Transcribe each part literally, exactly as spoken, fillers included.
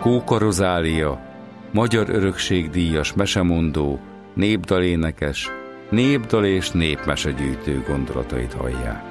Kóka Rozália, Magyar Örökségdíjas mesemondó, népdalénekes, népdal és népmesegyűjtő gondolatait hallják.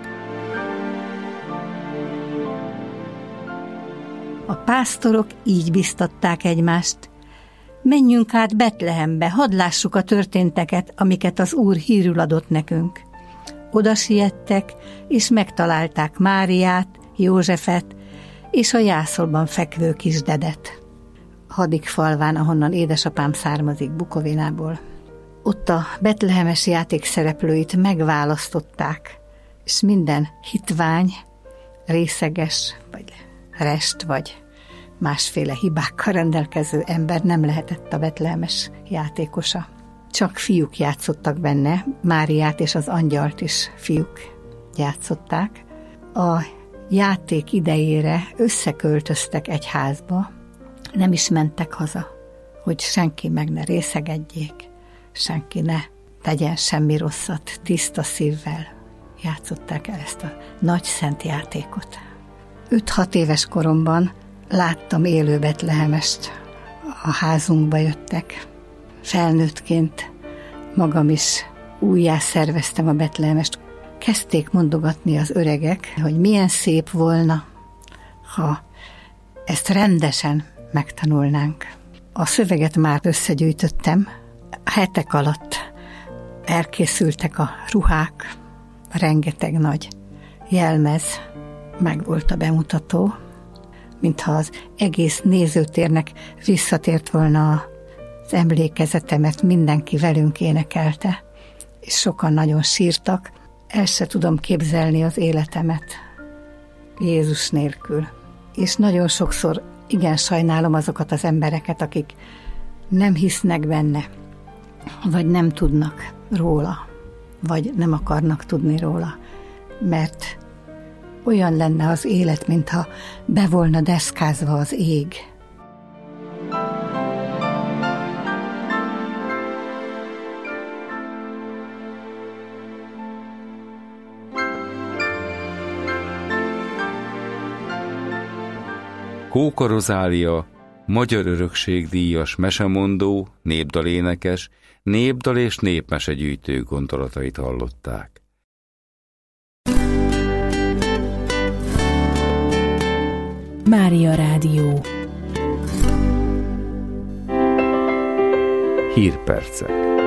A pásztorok így biztatták egymást: menjünk át Betlehembe, hadd lássuk a történteket, amiket az Úr hírül adott nekünk. Oda siettek, és megtalálták Máriát, Józsefet és a jászolban fekvő kisdedet. Hadik falván, ahonnan édesapám származik, Bukovinából. Ott a betlehemes játék szereplőit megválasztották, és minden hitvány, részeges, vagy rest, vagy másféle hibákkal rendelkező ember nem lehetett a betlehemes játékosa. Csak fiúk játszottak benne, Máriát és az angyalt is fiúk játszották. A játék idejére összeköltöztek egy házba, nem is mentek haza, hogy senki meg ne részegedjék, senki ne tegyen semmi rosszat, tiszta szívvel játszották el ezt a nagy szent játékot. Öt-hat éves koromban láttam élő betlehemest, a házunkba jöttek. Felnőttként magam is újjá szerveztem a betlehemest. Kezdték mondogatni az öregek, hogy milyen szép volna, ha ezt rendesen megtanulnánk. A szöveget már összegyűjtöttem, hetek alatt elkészültek a ruhák, rengeteg nagy jelmez, meg volt a bemutató, mintha az egész nézőtérnek visszatért volna az emlékezetemet, mindenki velünk énekelte, és sokan nagyon sírtak. El se tudom képzelni az életemet Jézus nélkül. És nagyon sokszor igen sajnálom azokat az embereket, akik nem hisznek benne, vagy nem tudnak róla, vagy nem akarnak tudni róla, mert olyan lenne az élet, mintha be volna deszkázva az ég. Kóka Rozália, Magyar Örökségdíjas mesemondó, népdalénekes, népdal és népmesegyűjtő gondolatait hallották. Mária Rádió. Hírpercek.